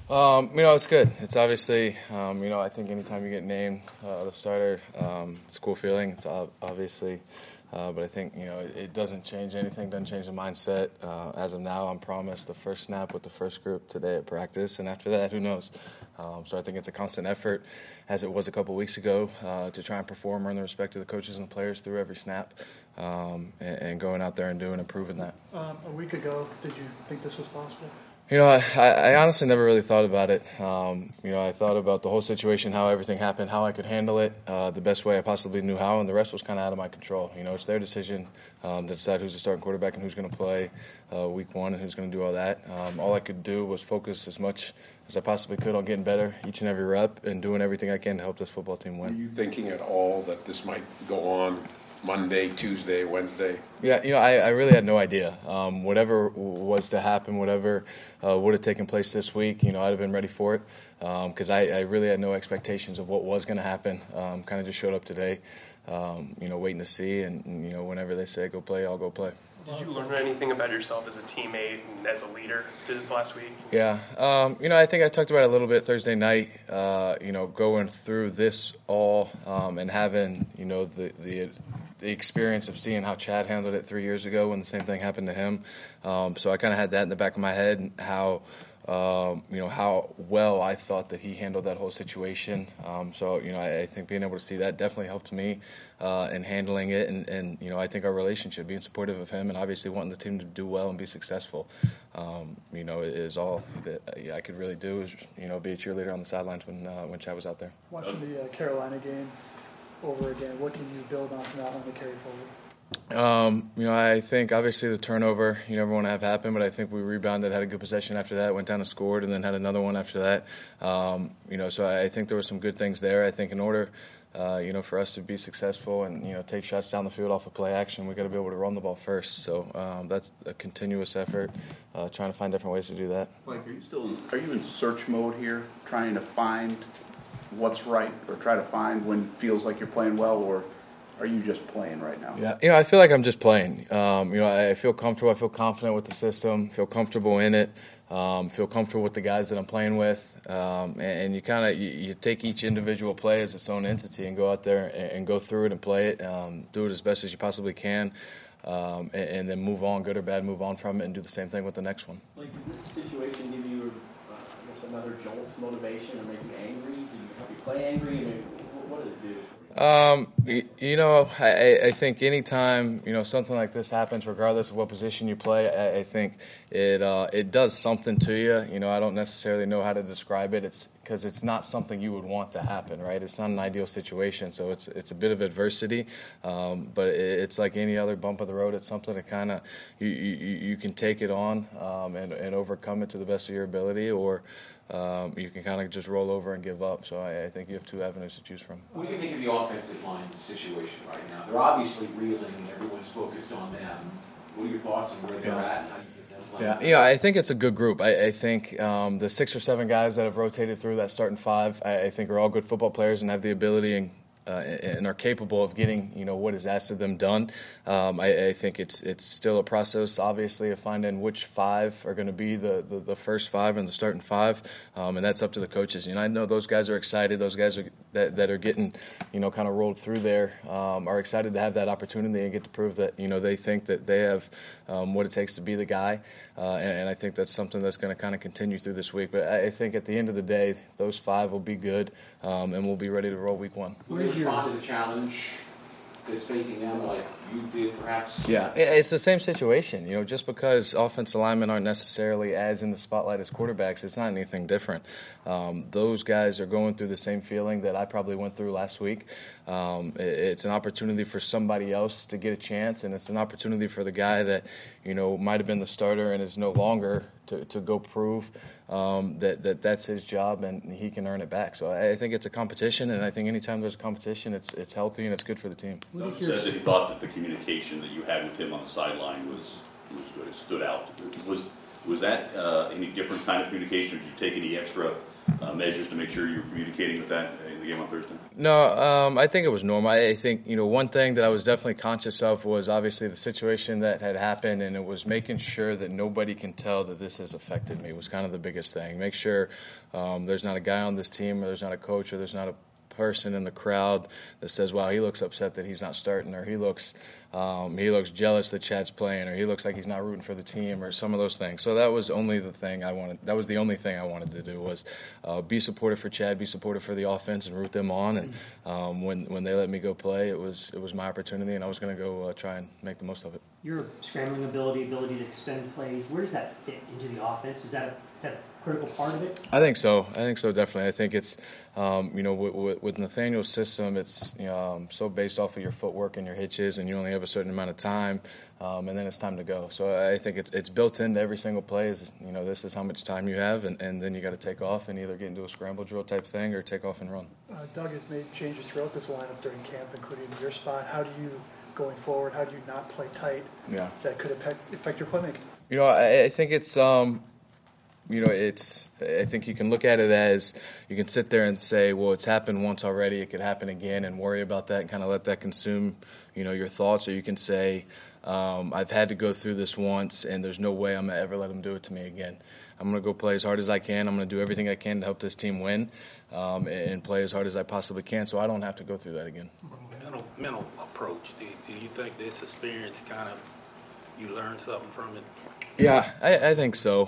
It's good. It's obviously, I think anytime you get named the starter, it's a cool feeling. It's obviously, but I think, it doesn't change anything, doesn't change the mindset. As of now, I'm promised the first snap with the first group today at practice, and after that, who knows? So I think it's a constant effort, as it was a couple weeks ago, to try and perform, earn the respect of the coaches and the players through every snap, and going out there and doing and proving that. A week ago, did you think this was possible? I honestly never really thought about it. I thought about the whole situation, how everything happened, how I could handle it the best way I possibly knew how, and the rest was kind of out of my control. It's their decision to decide who's the starting quarterback and who's going to play week one and who's going to do all that. All I could do was focus as much as I possibly could on getting better each and every rep and doing everything I can to help this football team win. Were you thinking at all that this might go on Monday, Tuesday, Wednesday? Yeah, I really had no idea. Whatever was to happen, whatever would have taken place this week, I'd have been ready for it because I really had no expectations of what was going to happen. Kind of just showed up today, waiting to see, and whenever they say go play, I'll go play. Did you learn anything about yourself as a teammate and as a leader this last week? Yeah, I think I talked about it a little bit Thursday night. Going through this all and having the experience of seeing how Chad handled it 3 years ago when the same thing happened to him. So I kind of had that in the back of my head, how well I thought that he handled that whole situation. I think being able to see that definitely helped me in handling it. And I think our relationship, being supportive of him and obviously wanting the team to do well and be successful, is all that I could really do is, be a cheerleader on the sidelines when Chad was out there. Watching the Carolina game over again, what can you build on from that one to carry forward? I think obviously the turnover you never want to have happen, but I think we rebounded, had a good possession after that, went down and scored, and then had another one after that. So I think there were some good things there. I think in order, for us to be successful and, take shots down the field off of play action, we got to be able to run the ball first. So that's a continuous effort, trying to find different ways to do that. Mike, are you in search mode here, trying to find what's right or try to find when it feels like you're playing well, or are you just playing right now? Yeah, I feel like I'm just playing. I feel comfortable. I feel confident with the system. Feel comfortable in it. Feel comfortable with the guys that I'm playing with. And you kind of you take each individual play as its own entity and go out there and go through it and play it. Do it as best as you possibly can. And then move on, good or bad, move on from it and do the same thing with the next one. Like, did this situation give you, another jolt of motivation or make you angry? Did you help you play angry? I mean, what did it do? I think anytime, something like this happens, regardless of what position you play, I think it does something to you. I don't necessarily know how to describe it. It's because it's not something you would want to happen, right? It's not an ideal situation, so it's a bit of adversity, but it's like any other bump of the road. It's something that kind of you can take it on and overcome it to the best of your ability, or you can kind of just roll over and give up. So I think you have two avenues to choose from. What do you think of the offensive line situation right now? They're obviously reeling. Everyone's focused on them. What are your thoughts on where they're at and how you think that's Yeah, I think it's a good group. I think the 6 or 7 guys that have rotated through that starting 5, I think are all good football players and have the ability and are capable of getting what is asked of them done. I think it's still a process, obviously, of finding which 5 are going to be the first 5 and the starting 5, and that's up to the coaches. I know those guys are excited. Those guys that are getting kind of rolled through there are excited to have that opportunity and get to prove that they think that they have what it takes to be the guy, and I think that's something that's going to kind of continue through this week. But I think at the end of the day, those 5 will be good, and we'll be ready to roll week 1. Respond to the challenge that's facing them like you did, perhaps? Yeah, it's the same situation. Just because offensive linemen aren't necessarily as in the spotlight as quarterbacks, it's not anything different. Those guys are going through the same feeling that I probably went through last week. It's an opportunity for somebody else to get a chance, and it's an opportunity for the guy that, might have been the starter and is no longer to go prove that's his job and he can earn it back. So I think it's a competition, and I think anytime there's a competition, it's healthy and it's good for the team. Coach said that he thought that the communication that you had with him on the sideline was good. It stood out. Was that any different kind of communication, or did you take any extra measures to make sure you're communicating with that in the game on Thursday? No, I think it was normal. I think, one thing that I was definitely conscious of was obviously the situation that had happened, and it was making sure that nobody can tell that this has affected me was kind of the biggest thing. Make sure there's not a guy on this team, or there's not a coach, or there's not a person in the crowd that says, wow, he looks upset that he's not starting, or he looks jealous that Chad's playing, or he looks like he's not rooting for the team, or some of those things. So that was only the thing I wanted. That was the only thing I wanted to do was be supportive for Chad, be supportive for the offense, and root them on. And when they let me go play, it was my opportunity, and I was going to go try and make the most of it. Your scrambling ability to extend plays, where does that fit into the offense? Is that a critical part of it? I think so, definitely. I think it's, with Nathaniel's system, it's so based off of your footwork and your hitches, and you only have a certain amount of time, and then it's time to go. So I think it's built into every single play. Is this is how much time you have, and then you got to take off and either get into a scramble drill type thing or take off and run. Doug has made changes throughout this lineup during camp, including your spot. How do you, going forward, how do you not play tight? Yeah. That could affect your playmaking. I think it's. I think you can look at it as you can sit there and say, well, it's happened once already. It could happen again, and worry about that and kind of let that consume, your thoughts. Or you can say, I've had to go through this once, and there's no way I'm going to ever let them do it to me again. I'm going to go play as hard as I can. I'm going to do everything I can to help this team win, and play as hard as I possibly can so I don't have to go through that again. Mental approach. Do you think this experience kind of, you learned something from it? Yeah, I think so.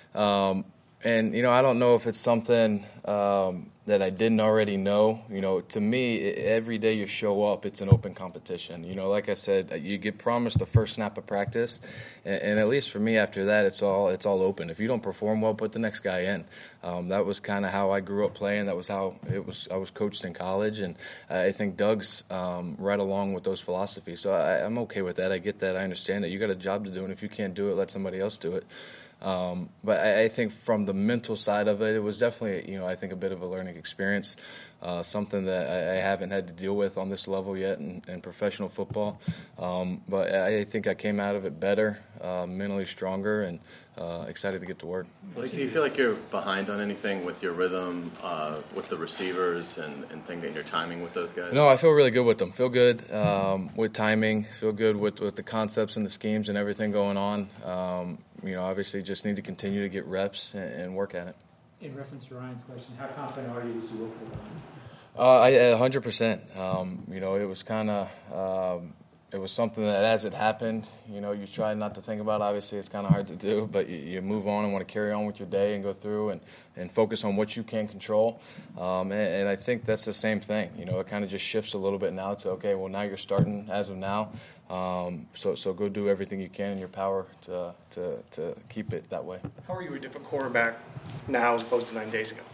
And I don't know if it's something that I didn't already know. To me, every day you show up, it's an open competition. Like I said, you get promised the first snap of practice, and at least for me, after that, it's all open. If you don't perform well, put the next guy in. That was kind of how I grew up playing. That was how I was coached in college, and I think Doug's right along with those philosophies. So I'm okay with that. I get that. I understand that you got a job to do, and if you can't do it, let somebody else do it. But I think from the mental side of it, it was definitely, I think a bit of a learning experience, something that I haven't had to deal with on this level yet in professional football. But I think I came out of it better, mentally stronger, and excited to get to work. Blake, do you feel like you're behind on anything with your rhythm, with the receivers and thinking your timing with those guys? No, I feel really good with them. Feel good with timing. Feel good with the concepts and the schemes and everything going on. Obviously just need to continue to get reps and work at it. In reference to Ryan's question, how confident are you as you will for Ryan? 100%. It was kind of it was something that as it happened, you try not to think about. Obviously, it's kind of hard to do, but you move on and want to carry on with your day and go through and focus on what you can control. And I think that's the same thing. It kind of just shifts a little bit now to, okay, well, now you're starting as of now. So go do everything you can in your power to keep it that way. How are you a different quarterback now as opposed to 9 days ago?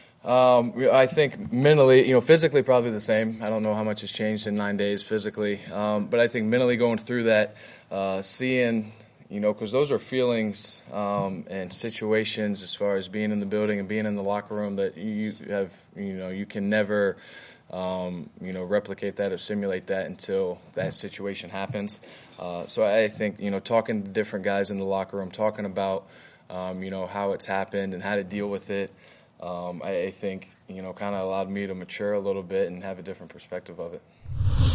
I think mentally, physically probably the same. I don't know how much has changed in 9 days physically. But I think mentally going through that, seeing, because those are feelings and situations as far as being in the building and being in the locker room that you have, you can never, replicate that or simulate that until that situation happens. So I think, talking to different guys in the locker room, talking about, how it's happened and how to deal with it, I think, kind of allowed me to mature a little bit and have a different perspective of it.